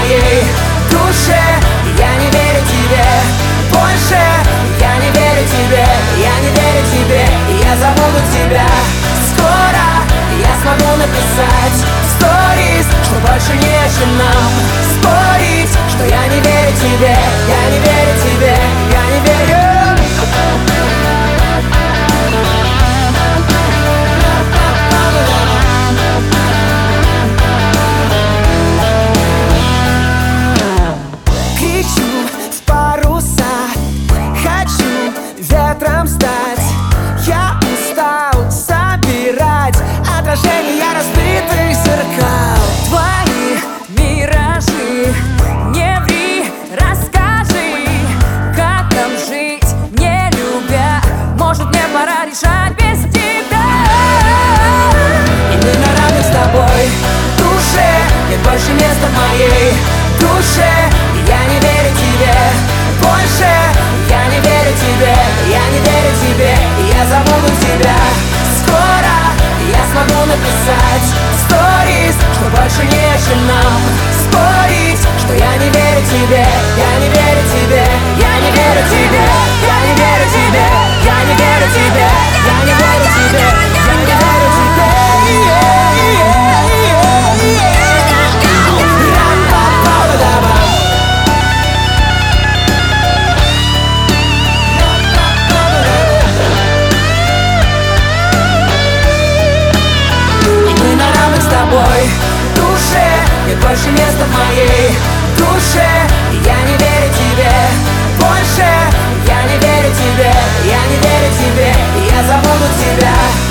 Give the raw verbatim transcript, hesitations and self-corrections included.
моей душе. Я не верю тебе больше, я не верю тебе, я не верю тебе, я забуду тебя. Скоро я смогу написать сторис, что больше не о чем нам спорить, что я не верю тебе, я не верю тебе, я не верю. Ветром стать, я устал собирать отражения разбитых зеркал. Твои миражи, не ври, расскажи, как нам жить, не любя. Может, мне пора решать без тебя. И мы на равных с тобой душе, нет больше места в моей душе. Я не верю тебе больше, я не верю тебе, я не верю тебе, я забуду тебя. Скоро я смогу написать сторис, что больше не о чем нам спорить, что я не верю тебе, я не верю тебе, я не верю тебе, я не верю тебе, я не верю тебе, я не верю тебе, я не верю тебе. Душе, нет больше места в моей душе. Я не верю тебе больше, я не верю тебе, я не верю тебе, я забуду тебя.